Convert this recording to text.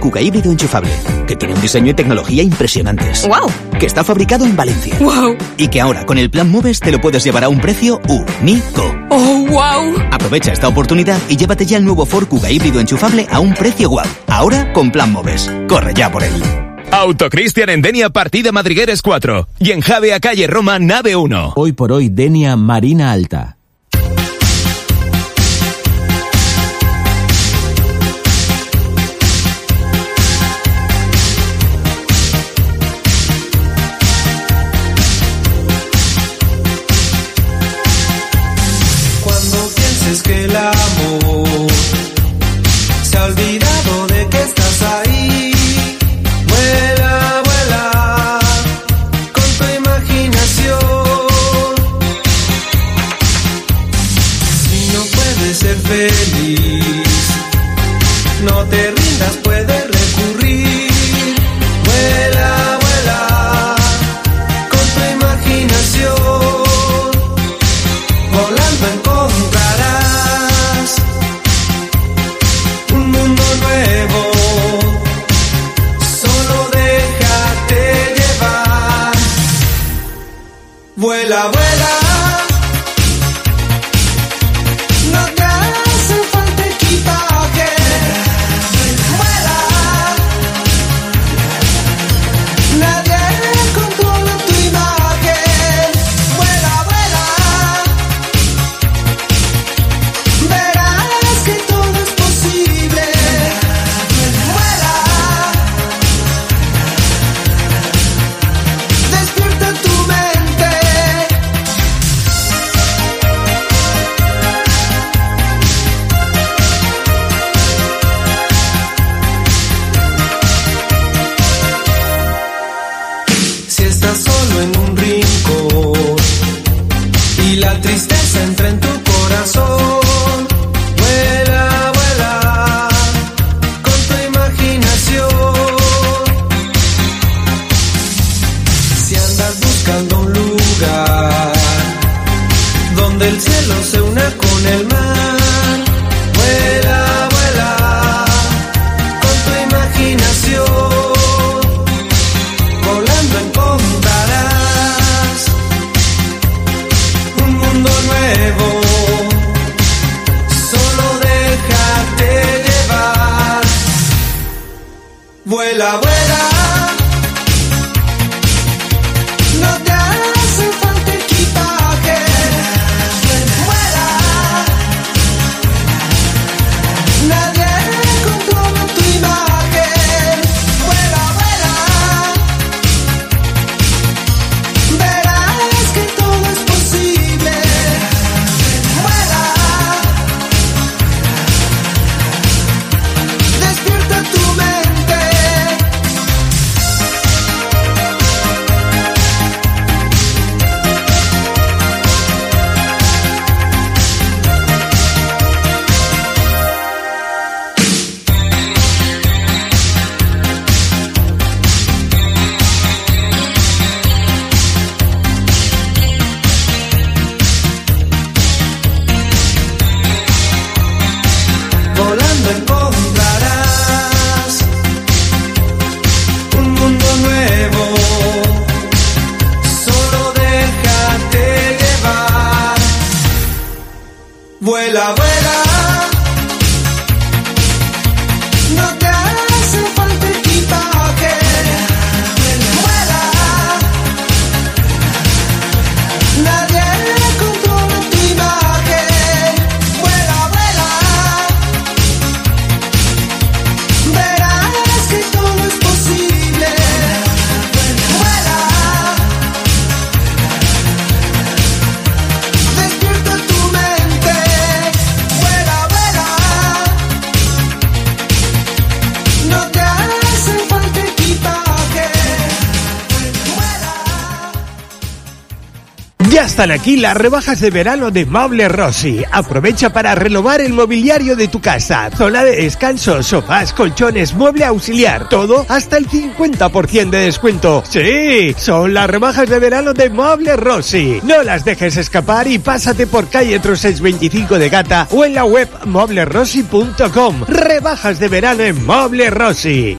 Kuga híbrido enchufable, que tiene un diseño y tecnología impresionantes. ¡Wow! Que está fabricado en Valencia. ¡Wow! Y que ahora, con el plan Moves, te lo puedes llevar a un precio único. ¡Oh, wow! Aprovecha esta oportunidad y llévate ya el nuevo Ford Kuga híbrido enchufable a un precio guau. Ahora, con plan Moves. Corre ya por él. Autocristian en Denia, partida Madrigueres 4. Y en Javea, calle Roma, nave 1. Hoy por hoy, Denia Marina Alta. Cuando pienses que el amor se ha olvidado de que estás ahí, vuela, vuela con tu imaginación. Si no puedes ser feliz, no te rindas, puedes recurrir. Vuela, vuela con tu imaginación. Volando encontrarás un mundo nuevo. Solo déjate llevar. Vuela, vuela. No te hace falta equipaje. Vuela. Nadie controla tu imagen. Vuela, vuela. Verás que todo es posible. Vuela. Despierta tu mente. Si estás solo en un rincón y la tristeza entra en tu corazón, vuela, vuela con tu imaginación. Si andas buscando un lugar donde el cielo se una con el mar, vuela, vuela con tu imaginación. Volando encontrarás un mundo nuevo. Solo déjate llevar. Vuela, vuela. No te hace falta equipaje. Vuela. Nadie controla tu imagen. Vuela, vuela. Verás que todo es posible. Vuela. Despierta tu mente. Volando encontrarás un mundo nuevo. Solo déjate llevar. Vuela, vuela. No te hace falta equipaje. Vuela. Nadie controla tu imagen. Vuela, vuela. Verás que todo es posible. Vuela. Despierta tu mente. Vuela, vuela. No te hace falta equipaje. Vuela. Ya están aquí las rebajas de verano de Muebles Rossi. Aprovecha para renovar el mobiliario de tu casa. Zona de descanso, sofás, colchones, mueble auxiliar. Todo hasta el 50% de descuento. Sí, son las rebajas de verano de Muebles Rossi. No las dejes escapar y pásate por calle Trosets 25 de Gata o en la web mueblesrossi.com. Rebajas de verano en Muebles Rossi.